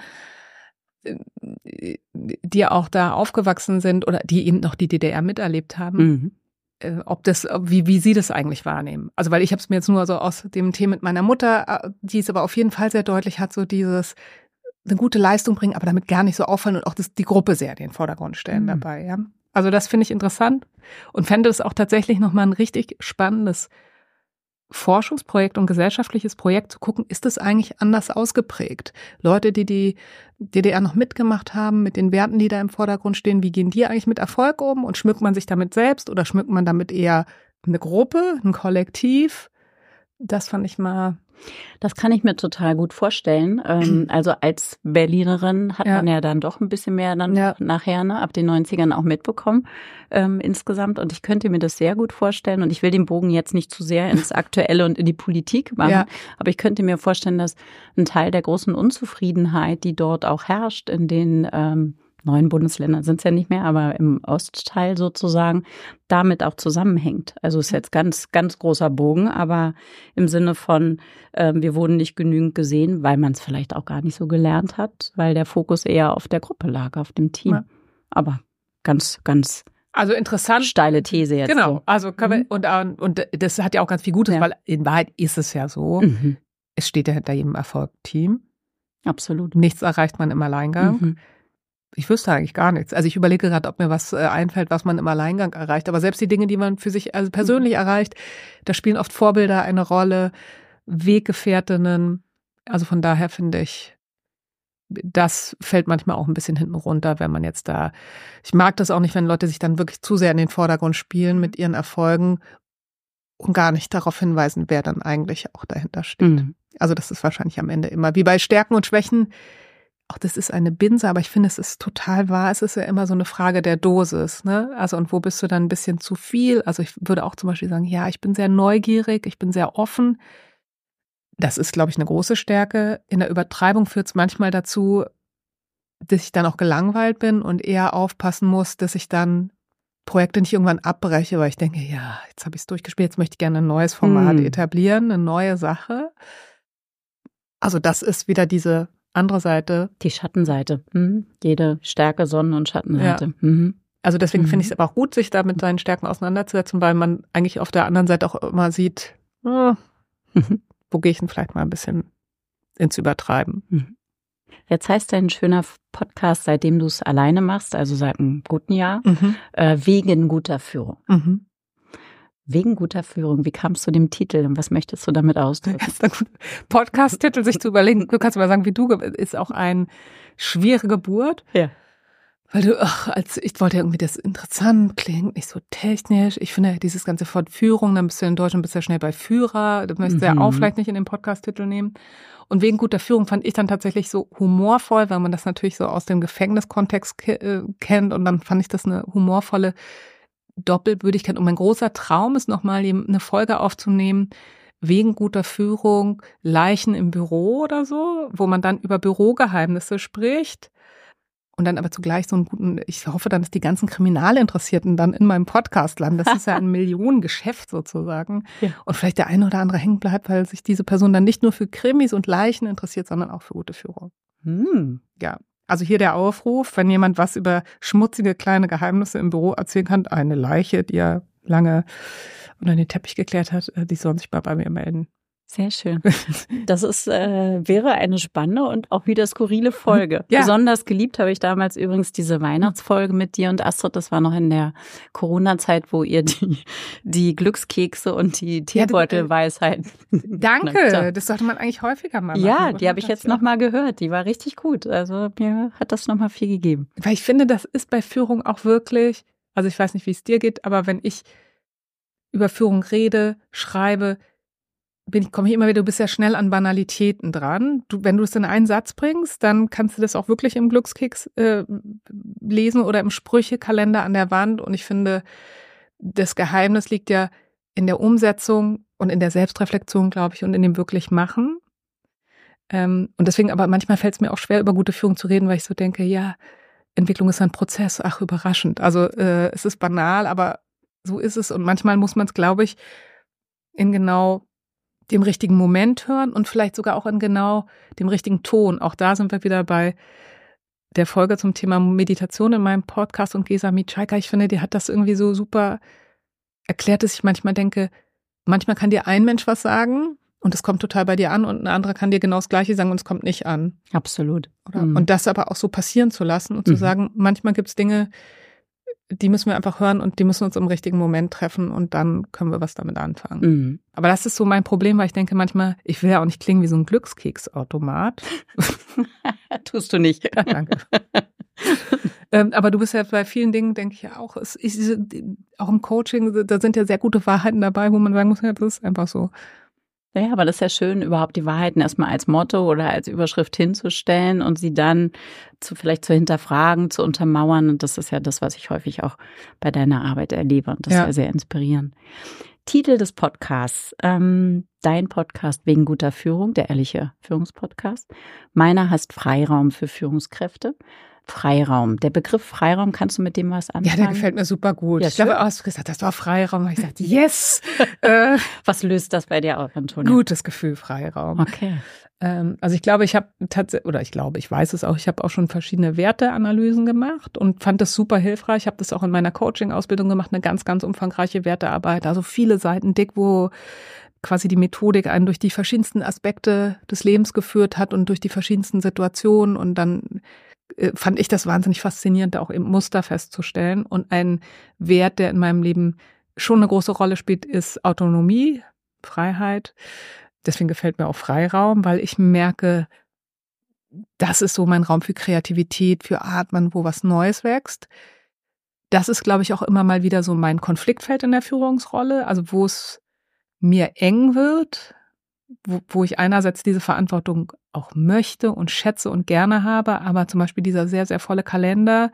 die auch da aufgewachsen sind oder die eben noch die DDR miterlebt haben. wie sie das eigentlich wahrnehmen. Also weil ich habe es mir jetzt nur so aus dem Thema mit meiner Mutter, die es aber auf jeden Fall sehr deutlich hat, so dieses eine gute Leistung bringen, aber damit gar nicht so auffallen und auch die Gruppe sehr in den Vordergrund stellen dabei. Ja. Also das finde ich interessant und fände es auch tatsächlich nochmal ein richtig spannendes Forschungsprojekt und gesellschaftliches Projekt zu gucken, ist das eigentlich anders ausgeprägt? Leute, die DDR noch mitgemacht haben, mit den Werten, die da im Vordergrund stehen, wie gehen die eigentlich mit Erfolg um? Und schmückt man sich damit selbst oder schmückt man damit eher eine Gruppe, ein Kollektiv? Das fand ich mal... Das kann ich mir total gut vorstellen. Also als Berlinerin hat man ja dann doch ein bisschen mehr dann nachher, ab den 90ern auch mitbekommen insgesamt. Und ich könnte mir das sehr gut vorstellen. Und ich will den Bogen jetzt nicht zu sehr ins Aktuelle und in die Politik machen. Aber ich könnte mir vorstellen, dass ein Teil der großen Unzufriedenheit, die dort auch herrscht in den neuen Bundesländern sind es ja nicht mehr, aber im Ostteil sozusagen, damit auch zusammenhängt. Also ist jetzt ganz, ganz großer Bogen, aber im Sinne von, wir wurden nicht genügend gesehen, weil man es vielleicht auch gar nicht so gelernt hat, weil der Fokus eher auf der Gruppe lag, auf dem Team. Ja. Aber ganz, ganz also interessant. Steile These jetzt. Genau, also können wir, und das hat ja auch ganz viel Gutes, weil in Wahrheit ist es ja so, es steht ja hinter jedem Erfolg Team. Absolut. Nichts erreicht man im Alleingang. Ich wüsste eigentlich gar nichts. Also ich überlege gerade, ob mir was einfällt, was man im Alleingang erreicht. Aber selbst die Dinge, die man für sich also persönlich erreicht, da spielen oft Vorbilder eine Rolle, Weggefährtinnen. Also von daher finde ich, das fällt manchmal auch ein bisschen hinten runter, wenn man jetzt da, ich mag das auch nicht, wenn Leute sich dann wirklich zu sehr in den Vordergrund spielen mit ihren Erfolgen und gar nicht darauf hinweisen, wer dann eigentlich auch dahinter steht. Also das ist wahrscheinlich am Ende immer, wie bei Stärken und Schwächen, auch das ist eine Binse, aber ich finde, es ist total wahr. Es ist ja immer so eine Frage der Dosis, ne? Also, und wo bist du dann ein bisschen zu viel? Also, ich würde auch zum Beispiel sagen, ja, ich bin sehr neugierig, ich bin sehr offen. Das ist, glaube ich, eine große Stärke. In der Übertreibung führt es manchmal dazu, dass ich dann auch gelangweilt bin und eher aufpassen muss, dass ich dann Projekte nicht irgendwann abbreche, weil ich denke, ja, jetzt habe ich es durchgespielt, jetzt möchte ich gerne ein neues Format etablieren, eine neue Sache. Also, das ist wieder diese andere Seite. Die Schattenseite. Jede Stärke, Sonnen- und Schattenseite. Ja. Also deswegen finde ich es aber auch gut, sich da mit seinen Stärken auseinanderzusetzen, weil man eigentlich auf der anderen Seite auch immer sieht, wo gehe ich denn vielleicht mal ein bisschen ins Übertreiben. Jetzt heißt dein schöner Podcast, seitdem du es alleine machst, also seit einem guten Jahr, wegen guter Führung. Wegen guter Führung. Wie kamst du dem Titel und was möchtest du damit ausdrücken? Das ist ein guter Podcast-Titel, sich zu überlegen. Du kannst mal sagen, wie du, ist auch eine schwere Geburt. Ja. Weil du, ich wollte irgendwie, das interessant klingt, nicht so technisch. Ich finde, dieses ganze Wort Führung, dann bist du in Deutschland bist du ja schnell bei Führer. Das möchtest du ja auch vielleicht nicht in den Podcast-Titel nehmen. Und wegen guter Führung fand ich dann tatsächlich so humorvoll, weil man das natürlich so aus dem Gefängniskontext kennt. Und dann fand ich das eine humorvolle Doppelbödigkeit. Und mein großer Traum ist nochmal eine Folge aufzunehmen, wegen guter Führung, Leichen im Büro oder so, wo man dann über Bürogeheimnisse spricht und dann aber zugleich so einen guten, ich hoffe dann, dass die ganzen Kriminalinteressierten dann in meinem Podcast landen. Das ist ja ein Millionengeschäft sozusagen. Ja. Und vielleicht der eine oder andere hängen bleibt, weil sich diese Person dann nicht nur für Krimis und Leichen interessiert, sondern auch für gute Führung. Ja. Also hier der Aufruf, wenn jemand was über schmutzige kleine Geheimnisse im Büro erzählen kann, eine Leiche, die er lange unter den Teppich geklärt hat, die sollen sich mal bei mir melden. Sehr schön. Das wäre eine spannende und auch wieder skurrile Folge. Ja. Besonders geliebt habe ich damals übrigens diese Weihnachtsfolge mit dir und Astrid. Das war noch in der Corona-Zeit, wo ihr die Glückskekse und die Teebeutelweisheiten. Danke, das sollte man eigentlich häufiger mal machen. Ja, die habe ich jetzt nochmal gehört. Die war richtig gut. Also mir hat das nochmal viel gegeben. Weil ich finde, das ist bei Führung auch wirklich, also ich weiß nicht, wie es dir geht, aber wenn ich über Führung rede, schreibe, komme ich immer wieder, du bist ja schnell an Banalitäten dran. Wenn du es in einen Satz bringst, dann kannst du das auch wirklich im Glückskeks lesen oder im Sprüchekalender an der Wand. Und ich finde, das Geheimnis liegt ja in der Umsetzung und in der Selbstreflexion, glaube ich, und in dem wirklich Machen. Und deswegen, aber manchmal fällt es mir auch schwer, über gute Führung zu reden, weil ich so denke, ja, Entwicklung ist ein Prozess, ach, überraschend. Also es ist banal, aber so ist es. Und manchmal muss man es, glaube ich, in genau dem richtigen Moment hören und vielleicht sogar auch in genau dem richtigen Ton. Auch da sind wir wieder bei der Folge zum Thema Meditation in meinem Podcast und Gesa Mitschaika. Ich finde, die hat das irgendwie so super erklärt, dass ich manchmal denke, manchmal kann dir ein Mensch was sagen und es kommt total bei dir an und ein anderer kann dir genau das Gleiche sagen und es kommt nicht an. Absolut. Oder? Und das aber auch so passieren zu lassen und zu sagen, manchmal gibt es Dinge, die müssen wir einfach hören und die müssen uns im richtigen Moment treffen und dann können wir was damit anfangen. Aber das ist so mein Problem, weil ich denke manchmal, ich will ja auch nicht klingen wie so ein Glückskeksautomat. Tust du nicht. Ja, danke. Aber du bist ja bei vielen Dingen, denke ich ja auch, auch im Coaching, da sind ja sehr gute Wahrheiten dabei, wo man sagen muss, ja, das ist einfach so. Ja, aber das ist ja schön, überhaupt die Wahrheiten erstmal als Motto oder als Überschrift hinzustellen und sie dann vielleicht zu hinterfragen, zu untermauern. Und das ist ja das, was ich häufig auch bei deiner Arbeit erlebe. Und das ist ja sehr inspirierend. Titel des Podcasts, dein Podcast wegen guter Führung, der ehrliche Führungspodcast. Meiner heißt Freiraum für Führungskräfte. Freiraum. Der Begriff Freiraum, kannst du mit dem was anfangen? Ja, der gefällt mir super gut. Ja, ich glaube, hast du gesagt, das war Freiraum. Ich sagte, yes! Was löst das bei dir auf, Antonia? Gutes Gefühl, Freiraum. Okay. Also ich glaube, ich weiß es auch, ich habe auch schon verschiedene Werteanalysen gemacht und fand das super hilfreich. Ich habe das auch in meiner Coaching-Ausbildung gemacht, eine ganz, ganz umfangreiche Wertearbeit. Also viele Seiten dick, wo quasi die Methodik einen durch die verschiedensten Aspekte des Lebens geführt hat und durch die verschiedensten Situationen und dann fand ich das wahnsinnig faszinierend, da auch eben Muster festzustellen. Und ein Wert, der in meinem Leben schon eine große Rolle spielt, ist Autonomie, Freiheit. Deswegen gefällt mir auch Freiraum, weil ich merke, das ist so mein Raum für Kreativität, für Atmen, wo was Neues wächst. Das ist, glaube ich, auch immer mal wieder so mein Konfliktfeld in der Führungsrolle, also wo es mir eng wird, wo ich einerseits diese Verantwortung auch möchte und schätze und gerne habe, aber zum Beispiel dieser sehr, sehr volle Kalender,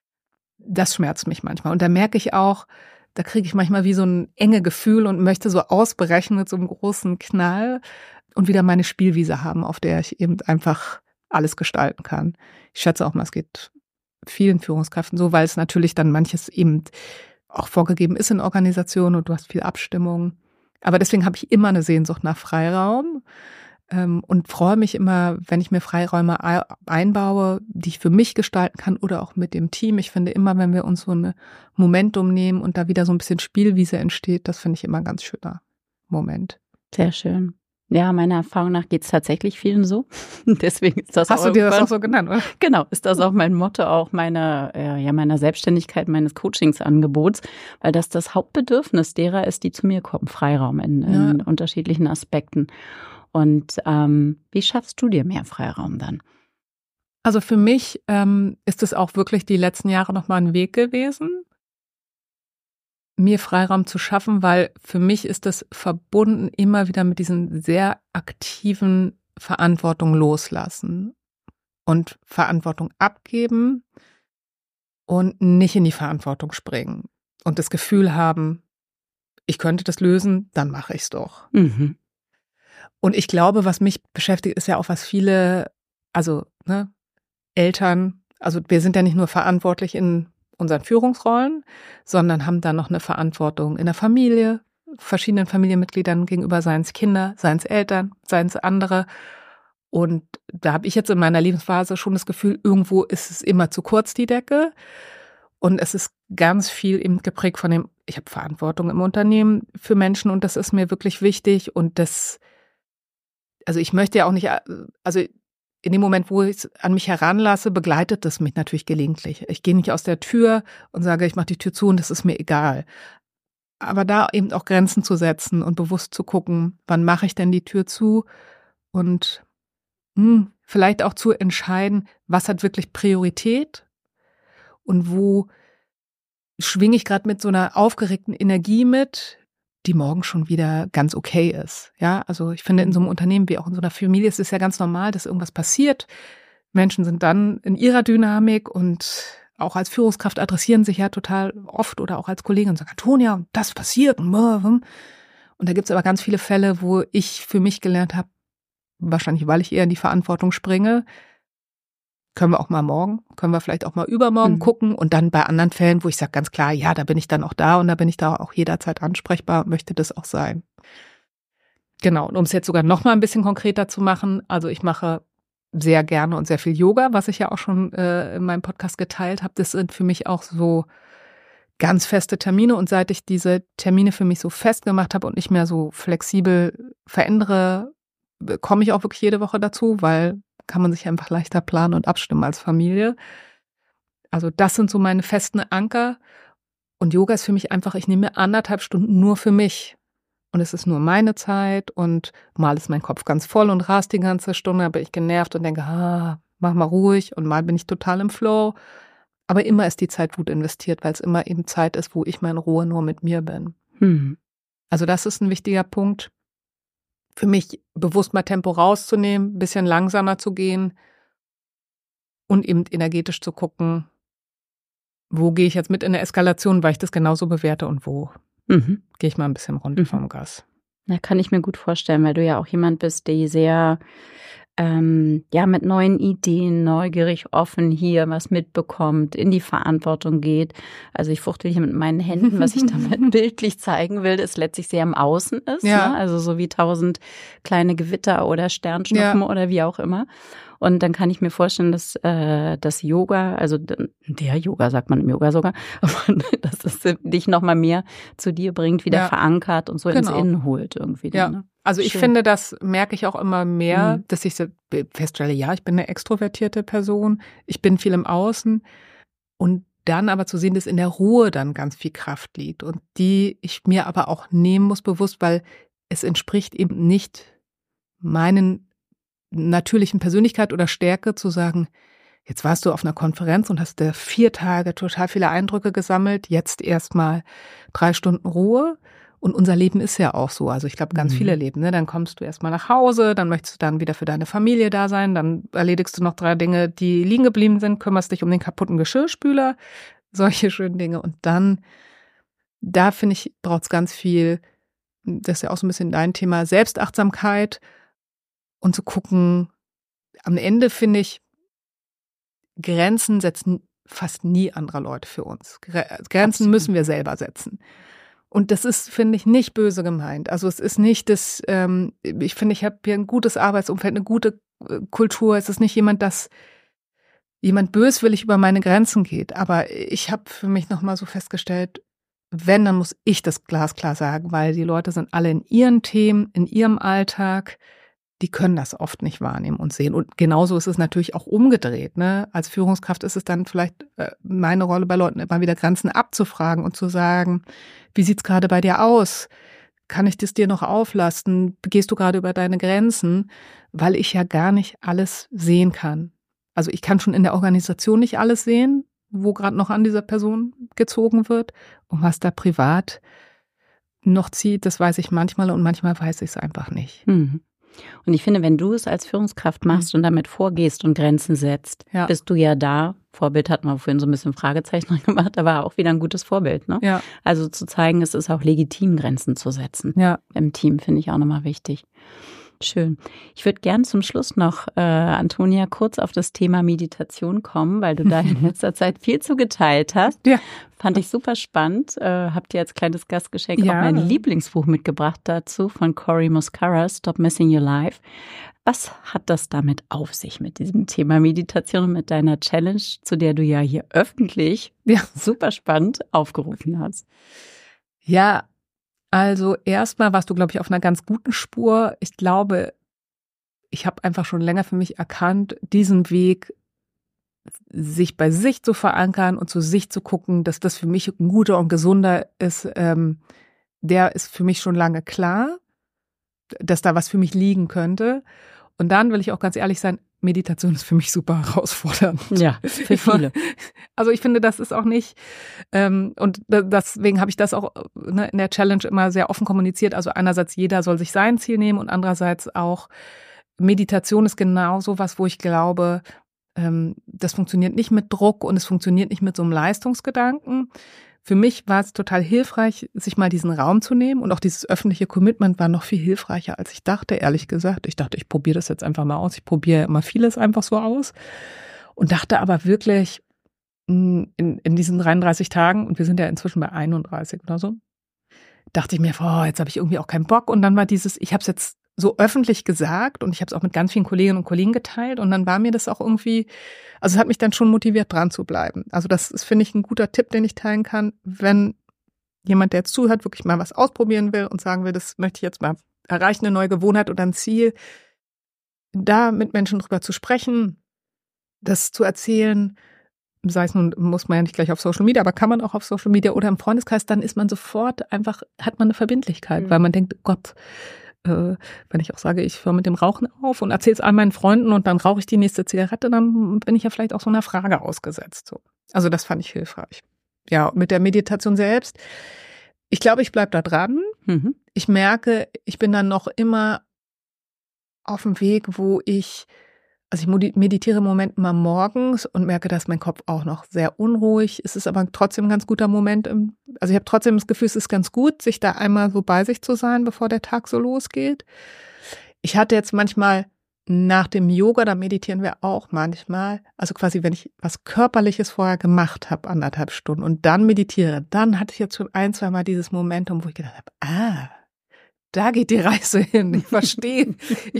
das schmerzt mich manchmal. Und da merke ich auch, da kriege ich manchmal wie so ein enge Gefühl und möchte so ausbrechen mit so einem großen Knall und wieder meine Spielwiese haben, auf der ich eben einfach alles gestalten kann. Ich schätze auch mal, es geht vielen Führungskräften so, weil es natürlich dann manches eben auch vorgegeben ist in Organisationen und du hast viel Abstimmung. Aber deswegen habe ich immer eine Sehnsucht nach Freiraum und freue mich immer, wenn ich mir Freiräume einbaue, die ich für mich gestalten kann oder auch mit dem Team. Ich finde immer, wenn wir uns so ein Momentum nehmen und da wieder so ein bisschen Spielwiese entsteht, das finde ich immer ein ganz schöner Moment. Sehr schön. Ja, meiner Erfahrung nach geht es tatsächlich vielen so. Deswegen ist das Hast du dir das auch so genannt, oder? Genau, ist das auch mein Motto, auch meiner Selbstständigkeit, meines Coachingsangebots, weil das Hauptbedürfnis derer ist, die zu mir kommen, Freiraum in unterschiedlichen Aspekten. Und wie schaffst du dir mehr Freiraum dann? Also für mich ist es auch wirklich die letzten Jahre nochmal ein Weg gewesen, mir Freiraum zu schaffen, weil für mich ist das verbunden immer wieder mit diesen sehr aktiven Verantwortung loslassen und Verantwortung abgeben und nicht in die Verantwortung springen und das Gefühl haben, ich könnte das lösen, dann mache ich es doch. Mhm. Und ich glaube, was mich beschäftigt, ist ja auch was viele, Eltern, also wir sind ja nicht nur verantwortlich in unseren Führungsrollen, sondern haben dann noch eine Verantwortung in der Familie, verschiedenen Familienmitgliedern gegenüber, seien es Kinder, seien es Eltern, seien es andere. Und da habe ich jetzt in meiner Lebensphase schon das Gefühl, irgendwo ist es immer zu kurz, die Decke. Und es ist ganz viel eben geprägt von dem, ich habe Verantwortung im Unternehmen für Menschen und das ist mir wirklich wichtig. Und ich möchte ja auch nicht, in dem Moment, wo ich es an mich heranlasse, begleitet das mich natürlich gelegentlich. Ich gehe nicht aus der Tür und sage, ich mache die Tür zu und das ist mir egal. Aber da eben auch Grenzen zu setzen und bewusst zu gucken, wann mache ich denn die Tür zu und vielleicht auch zu entscheiden, was hat wirklich Priorität und wo schwinge ich gerade mit so einer aufgeregten Energie mit, die morgen schon wieder ganz okay ist. Ja, also ich finde, in so einem Unternehmen wie auch in so einer Familie ist es ja ganz normal, dass irgendwas passiert. Menschen sind dann in ihrer Dynamik und auch als Führungskraft adressieren sich ja total oft oder auch als Kollegen und sagen, Antonia, das passiert. Und da gibt es aber ganz viele Fälle, wo ich für mich gelernt habe, wahrscheinlich weil ich eher in die Verantwortung springe, können wir auch mal morgen, können wir vielleicht auch mal übermorgen gucken und dann bei anderen Fällen, wo ich sage ganz klar, ja, da bin ich dann auch da und da bin ich da auch jederzeit ansprechbar und möchte das auch sein. Genau, und um es jetzt sogar noch mal ein bisschen konkreter zu machen, also ich mache sehr gerne und sehr viel Yoga, was ich ja auch schon in meinem Podcast geteilt habe. Das sind für mich auch so ganz feste Termine. Und seit ich diese Termine für mich so festgemacht habe und nicht mehr so flexibel verändere, komme ich auch wirklich jede Woche dazu, weil kann man sich einfach leichter planen und abstimmen als Familie. Also das sind so meine festen Anker. Und Yoga ist für mich einfach, ich nehme mir 1,5 Stunden nur für mich. Und es ist nur meine Zeit und mal ist mein Kopf ganz voll und rast die ganze Stunde, dann bin ich genervt und denke, mach mal ruhig, und mal bin ich total im Flow. Aber immer ist die Zeit gut investiert, weil es immer eben Zeit ist, wo ich mal in Ruhe nur mit mir bin. Also das ist ein wichtiger Punkt. Für mich bewusst mal Tempo rauszunehmen, ein bisschen langsamer zu gehen und eben energetisch zu gucken, wo gehe ich jetzt mit in der Eskalation, weil ich das genauso bewerte, und wo gehe ich mal ein bisschen runter vom Gas. Ja, kann ich mir gut vorstellen, weil du ja auch jemand bist, der sehr mit neuen Ideen, neugierig, offen hier was mitbekommt, in die Verantwortung geht. Also ich fuchtel hier mit meinen Händen, was ich damit bildlich zeigen will, ist letztlich sehr im Außen ist. Ja. Ne? Also so wie 1000 kleine Gewitter oder Sternschnuppen oder wie auch immer. Und dann kann ich mir vorstellen, dass das Yoga, also der Yoga sagt man im Yoga sogar, dass es dich nochmal mehr zu dir bringt, wieder verankert und so ins Innen holt irgendwie. Ja. Dann, ne? Also ich finde, das merke ich auch immer mehr, dass ich so feststelle, ja, ich bin eine extrovertierte Person, ich bin viel im Außen, und dann aber zu sehen, dass in der Ruhe dann ganz viel Kraft liegt und die ich mir aber auch nehmen muss bewusst, weil es entspricht eben nicht meinen natürlichen Persönlichkeit oder Stärke zu sagen, jetzt warst du auf einer Konferenz und hast 4 Tage total viele Eindrücke gesammelt, jetzt erstmal 3 Stunden Ruhe. Und unser Leben ist ja auch so, also ich glaube, ganz viele leben, ne? Dann kommst du erstmal nach Hause, dann möchtest du dann wieder für deine Familie da sein, dann erledigst du noch 3 Dinge, die liegen geblieben sind, kümmerst dich um den kaputten Geschirrspüler, solche schönen Dinge. Und dann, da finde ich, braucht es ganz viel, das ist ja auch so ein bisschen dein Thema, Selbstachtsamkeit, und zu gucken, am Ende finde ich, Grenzen setzen fast nie andere Leute für uns. Grenzen müssen wir selber setzen. Und das ist, finde ich, nicht böse gemeint. Also es ist nicht das, ich finde, ich habe hier ein gutes Arbeitsumfeld, eine gute Kultur. Es ist nicht jemand böswillig über meine Grenzen geht. Aber ich habe für mich nochmal so festgestellt, wenn, dann muss ich das glasklar sagen, weil die Leute sind alle in ihren Themen, in ihrem Alltag. Die können das oft nicht wahrnehmen und sehen. Und genauso ist es natürlich auch umgedreht. Ne? Als Führungskraft ist es dann vielleicht meine Rolle bei Leuten, immer wieder Grenzen abzufragen und zu sagen, wie sieht's gerade bei dir aus? Kann ich das dir noch auflasten? Gehst du gerade über deine Grenzen? Weil ich ja gar nicht alles sehen kann. Also ich kann schon in der Organisation nicht alles sehen, wo gerade noch an dieser Person gezogen wird. Und was da privat noch zieht, das weiß ich manchmal, und manchmal weiß ich es einfach nicht. Und ich finde, wenn du es als Führungskraft machst und damit vorgehst und Grenzen setzt, bist du ja da. Vorbild hatten wir vorhin so ein bisschen Fragezeichen gemacht, aber auch wieder ein gutes Vorbild. Ne? Ja. Also zu zeigen, es ist auch legitim, Grenzen zu setzen. Ja. Im Team finde ich auch nochmal wichtig. Schön. Ich würde gern zum Schluss noch, Antonia, kurz auf das Thema Meditation kommen, weil du da in letzter Zeit viel zu geteilt hast. Ja. Fand ich super spannend. Hab dir als kleines Gastgeschenk auch mein Lieblingsbuch mitgebracht dazu von Cory Muscara, Stop Messing Your Life. Was hat das damit auf sich mit diesem Thema Meditation und mit deiner Challenge, zu der du ja hier öffentlich super spannend aufgerufen hast? Ja, also erstmal warst du, glaube ich, auf einer ganz guten Spur. Ich glaube, ich habe einfach schon länger für mich erkannt, diesen Weg, sich bei sich zu verankern und zu sich zu gucken, dass das für mich ein guter und gesunder ist, der ist für mich schon lange klar, dass da was für mich liegen könnte. Und dann will ich auch ganz ehrlich sein, Meditation ist für mich super herausfordernd. Ja, für viele. Also ich finde, das ist auch nicht, und deswegen habe ich das auch in der Challenge immer sehr offen kommuniziert. Also einerseits, jeder soll sich sein Ziel nehmen, und andererseits auch, Meditation ist genau so was, wo ich glaube, das funktioniert nicht mit Druck und es funktioniert nicht mit so einem Leistungsgedanken. Für mich war es total hilfreich, sich mal diesen Raum zu nehmen, und auch dieses öffentliche Commitment war noch viel hilfreicher, als ich dachte, ehrlich gesagt. Ich dachte, ich probiere das jetzt einfach mal aus. Ich probiere immer vieles einfach so aus und dachte aber wirklich in diesen 33 Tagen, und wir sind ja inzwischen bei 31 oder so, dachte ich mir, jetzt habe ich irgendwie auch keinen Bock. Und dann war ich habe es jetzt so öffentlich gesagt und ich habe es auch mit ganz vielen Kolleginnen und Kollegen geteilt und dann war mir das auch irgendwie, also es hat mich dann schon motiviert, dran zu bleiben. Also das ist, finde ich, ein guter Tipp, den ich teilen kann, wenn jemand, der jetzt zuhört, wirklich mal was ausprobieren will und sagen will, das möchte ich jetzt mal erreichen, eine neue Gewohnheit oder ein Ziel, da mit Menschen drüber zu sprechen, das zu erzählen, sei es nun, muss man ja nicht gleich auf Social Media, aber kann man auch auf Social Media oder im Freundeskreis, dann ist man sofort einfach, hat man eine Verbindlichkeit, weil man denkt, Gott, wenn ich auch sage, ich höre mit dem Rauchen auf und erzähle es all meinen Freunden und dann rauche ich die nächste Zigarette, dann bin ich ja vielleicht auch so einer Frage ausgesetzt. So. Also das fand ich hilfreich. Ja, mit der Meditation selbst, ich glaube, ich bleibe da dran. Mhm. Ich merke, ich bin dann noch immer auf dem Weg, wo ich meditiere im Moment immer morgens und merke, dass mein Kopf auch noch sehr unruhig ist. Es ist aber trotzdem ein ganz guter Moment. Also ich habe trotzdem das Gefühl, es ist ganz gut, sich da einmal so bei sich zu sein, bevor der Tag so losgeht. Ich hatte jetzt manchmal nach dem Yoga, da meditieren wir auch manchmal, also quasi, wenn ich was Körperliches vorher gemacht habe, 1,5 Stunden und dann meditiere, dann hatte ich jetzt schon 1-2 Mal dieses Momentum, wo ich gedacht habe, da geht die Reise hin. Ich verstehe,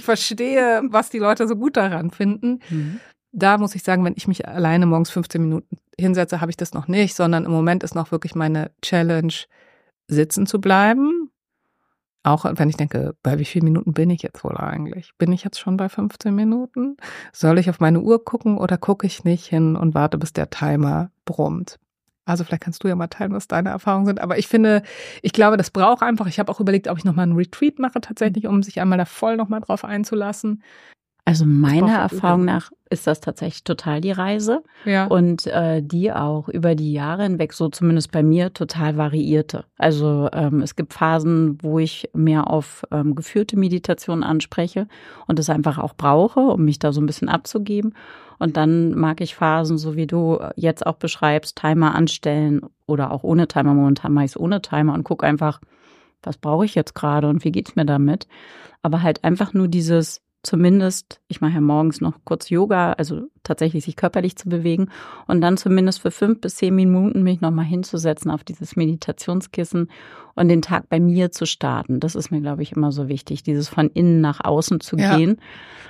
was die Leute so gut daran finden. Mhm. Da muss ich sagen, wenn ich mich alleine morgens 15 Minuten hinsetze, habe ich das noch nicht, sondern im Moment ist noch wirklich meine Challenge, sitzen zu bleiben. Auch wenn ich denke, bei wie vielen Minuten bin ich jetzt wohl eigentlich? Bin ich jetzt schon bei 15 Minuten? Soll ich auf meine Uhr gucken oder gucke ich nicht hin und warte, bis der Timer brummt? Also vielleicht kannst du ja mal teilen, was deine Erfahrungen sind. Aber ich glaube, das braucht einfach. Ich habe auch überlegt, ob ich nochmal einen Retreat mache tatsächlich, um sich einmal da voll nochmal drauf einzulassen. Also meiner Erfahrung nach ist das tatsächlich total die Reise. Ja. Und die auch über die Jahre hinweg, so zumindest bei mir, total variierte. Also es gibt Phasen, wo ich mehr auf geführte Meditation anspreche und das einfach auch brauche, um mich da so ein bisschen abzugeben. Und dann mag ich Phasen, so wie du jetzt auch beschreibst, Timer anstellen oder auch ohne Timer. Momentan mache ich es ohne Timer und gucke einfach, was brauche ich jetzt gerade und wie geht's mir damit. Aber halt einfach nur dieses, zumindest, ich mache ja morgens noch kurz Yoga, also tatsächlich sich körperlich zu bewegen und dann zumindest für 5 bis 10 Minuten mich nochmal hinzusetzen auf dieses Meditationskissen und den Tag bei mir zu starten. Das ist mir, glaube ich, immer so wichtig, dieses von innen nach außen zu gehen.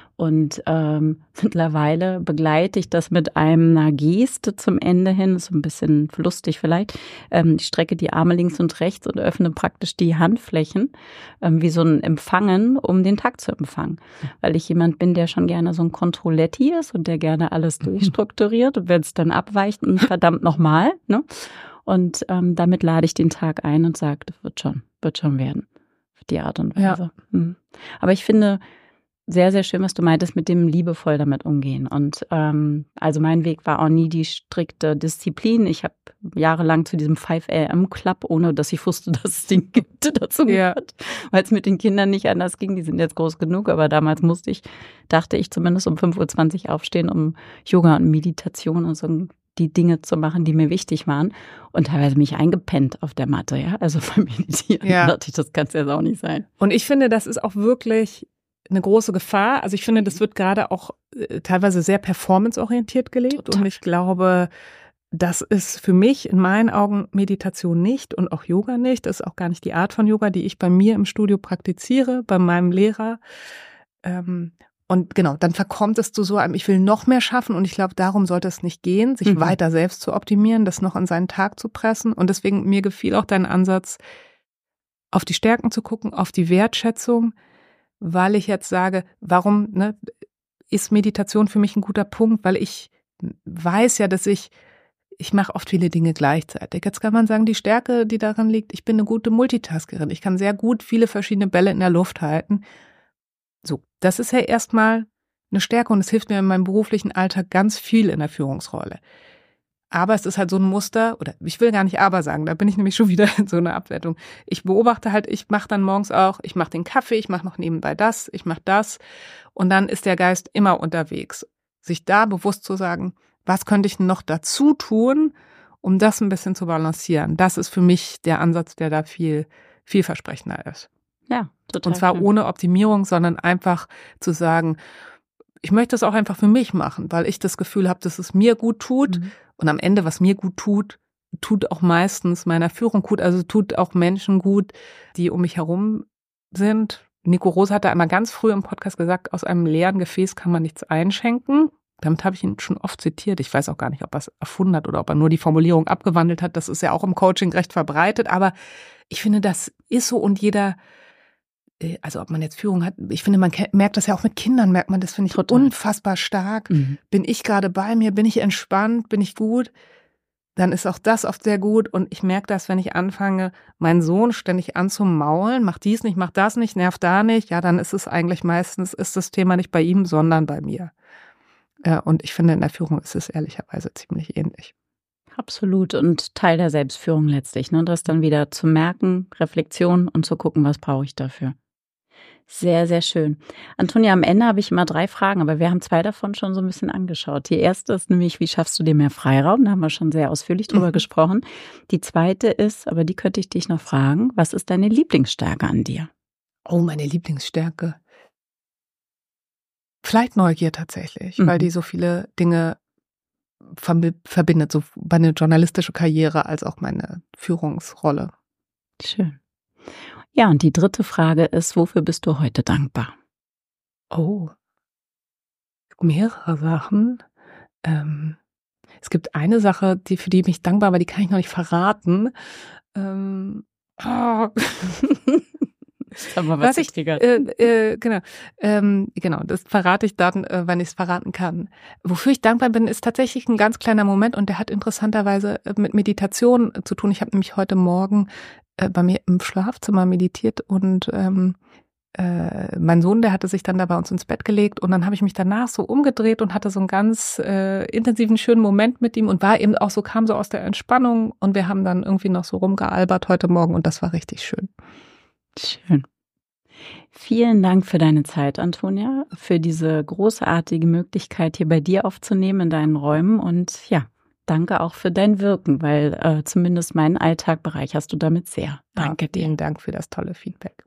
Und mittlerweile begleite ich das mit einer Geste zum Ende hin, so ein bisschen lustig vielleicht. Ich strecke die Arme links und rechts und öffne praktisch die Handflächen, wie so ein Empfangen, um den Tag zu empfangen. Weil ich jemand bin, der schon gerne so ein Controletti ist und der gerne alles durchstrukturiert und wenn es dann abweicht, verdammt nochmal, ne? Und damit lade ich den Tag ein und sage, das wird schon werden, auf die Art und Weise. Ja. Aber ich finde sehr, sehr schön, was du meintest, mit dem liebevoll damit umgehen. Und also mein Weg war auch nie die strikte Disziplin. Ich habe jahrelang zu diesem 5 AM Club, ohne dass ich wusste, dass es den gibt, dazu gehört, weil es mit den Kindern nicht anders ging. Die sind jetzt groß genug, aber damals dachte ich zumindest um 5:20 Uhr aufstehen, um Yoga und Meditation und so die Dinge zu machen, die mir wichtig waren. Und teilweise mich eingepennt auf der Matte, ja. Also beim Meditieren dachte ich, das kann es jetzt auch nicht sein. Und ich finde, das ist auch wirklich eine große Gefahr. Also ich finde, das wird gerade auch teilweise sehr performanceorientiert gelebt. Total. Und ich glaube, das ist für mich in meinen Augen Meditation nicht und auch Yoga nicht. Das ist auch gar nicht die Art von Yoga, die ich bei mir im Studio praktiziere, bei meinem Lehrer. Und genau, dann verkommt es zu so einem, ich will noch mehr schaffen und ich glaube, darum sollte es nicht gehen, sich weiter selbst zu optimieren, das noch in seinen Tag zu pressen. Und deswegen, mir gefiel auch dein Ansatz, auf die Stärken zu gucken, auf die Wertschätzung, weil ich jetzt sage, warum ist Meditation für mich ein guter Punkt, weil ich weiß ja, dass ich mache oft viele Dinge gleichzeitig. Jetzt kann man sagen, die Stärke, die daran liegt, ich bin eine gute Multitaskerin. Ich kann sehr gut viele verschiedene Bälle in der Luft halten. So, das ist ja erstmal eine Stärke und es hilft mir in meinem beruflichen Alltag ganz viel in der Führungsrolle. Aber es ist halt so ein Muster, oder ich will gar nicht aber sagen, da bin ich nämlich schon wieder in so einer Abwertung. Ich beobachte halt, ich mache dann morgens auch, ich mache den Kaffee, ich mache noch nebenbei das, ich mache das und dann ist der Geist immer unterwegs. Sich da bewusst zu sagen, was könnte ich noch dazu tun, um das ein bisschen zu balancieren. Das ist für mich der Ansatz, der da viel vielversprechender ist. Ja, total. Und zwar schön. ohne Optimierung, sondern einfach zu sagen, ich möchte es auch einfach für mich machen, weil ich das Gefühl habe, dass es mir gut tut. Und am Ende, was mir gut tut, tut auch meistens meiner Führung gut, also tut auch Menschen gut, die um mich herum sind. Nico Rose hatte einmal ganz früh im Podcast gesagt, aus einem leeren Gefäß kann man nichts einschenken. Damit habe ich ihn schon oft zitiert. Ich weiß auch gar nicht, ob er es erfunden hat oder ob er nur die Formulierung abgewandelt hat. Das ist ja auch im Coaching recht verbreitet. Aber ich finde, das ist so und jeder, also ob man jetzt Führung hat, ich finde, man merkt das ja auch mit Kindern, merkt man das, finde ich total unfassbar stark. Bin ich gerade bei mir, bin ich entspannt, bin ich gut? Dann ist auch das oft sehr gut. Und ich merke das, wenn ich anfange, meinen Sohn ständig anzumaulen, mach dies nicht, mach das nicht, nerv da nicht, ja, dann ist es eigentlich meistens, ist das Thema nicht bei ihm, sondern bei mir. Und ich finde, in der Führung ist es ehrlicherweise ziemlich ähnlich. Absolut. Und Teil der Selbstführung letztlich, ne? Das dann wieder zu merken, Reflexion und zu gucken, was brauche ich dafür. Sehr, sehr schön. Antonia, am Ende habe ich immer 3 Fragen, aber wir haben 2 davon schon so ein bisschen angeschaut. Die erste ist nämlich, wie schaffst du dir mehr Freiraum? Da haben wir schon sehr ausführlich drüber gesprochen. Die zweite ist, aber die könnte ich dich noch fragen, was ist deine Lieblingsstärke an dir? Oh, meine Lieblingsstärke. Vielleicht Neugier tatsächlich, weil die so viele Dinge verbindet, so meine journalistische Karriere als auch meine Führungsrolle. Schön. Ja, und die dritte Frage ist, wofür bist du heute dankbar? Oh, mehrere Sachen. Es gibt eine Sache, für die bin ich dankbar, aber die kann ich noch nicht verraten. Was ich, genau, das verrate ich dann, wenn ich es verraten kann. Wofür ich dankbar bin, ist tatsächlich ein ganz kleiner Moment und der hat interessanterweise mit Meditation zu tun. Ich habe nämlich heute Morgen bei mir im Schlafzimmer meditiert und mein Sohn, der hatte sich dann da bei uns ins Bett gelegt und dann habe ich mich danach so umgedreht und hatte so einen ganz intensiven, schönen Moment mit ihm und war eben auch so, kam so aus der Entspannung und wir haben dann irgendwie noch so rumgealbert heute Morgen und das war richtig schön. Schön. Vielen Dank für deine Zeit, Antonia, für diese großartige Möglichkeit, hier bei dir aufzunehmen in deinen Räumen und ja, danke auch für dein Wirken, weil zumindest meinen Alltag bereicherst du damit sehr. Danke dir. Vielen Dank für das tolle Feedback.